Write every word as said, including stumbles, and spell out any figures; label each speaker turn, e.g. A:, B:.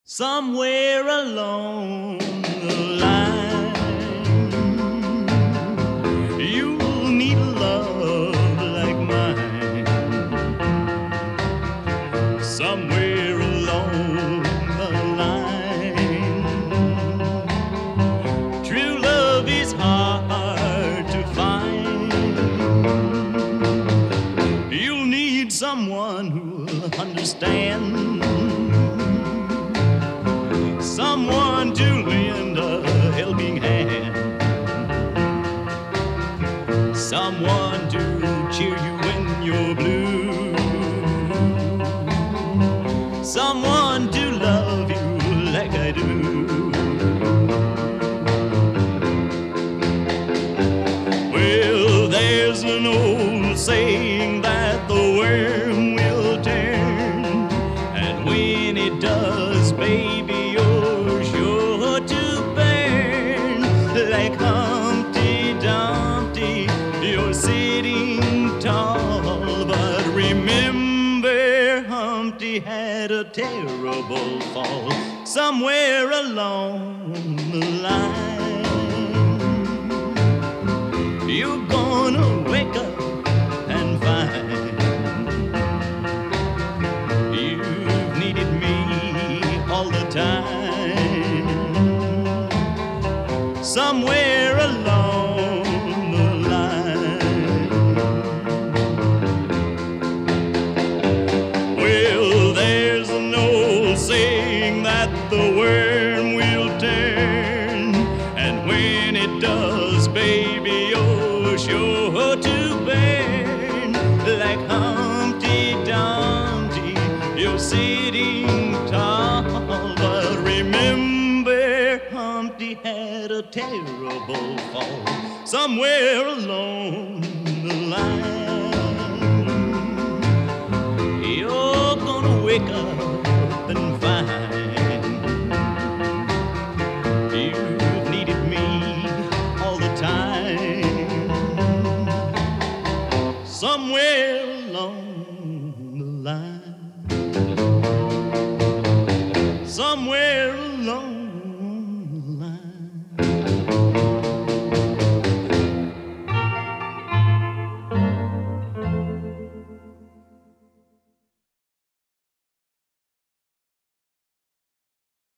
A: Somewhere along the line, you'll need a love like mine. Somewhere along the line, true love is hard to find. You'll need someone who'll understand, someone to lend a helping hand, someone to cheer you when you're blue, someone to love you like I do. Well, there's an old saying that the worm will turn, and when it does, baby, you're sure to burn. Like Humpty Dumpty, you're sitting tall, but remember, Humpty had a terrible fall. Somewhere along the line, you're gonna wake up and find you've needed me all the time. Somewhere along the line, well, there's an old saying that the worm will turn, and when it does, baby, you're sure to burn. Like Humpty Dumpty, you're sitting tall, but remember, Humpty had a terrible fall. Somewhere along the line, you're gonna wake up and find you've needed me all the time. Somewhere along the line, somewhere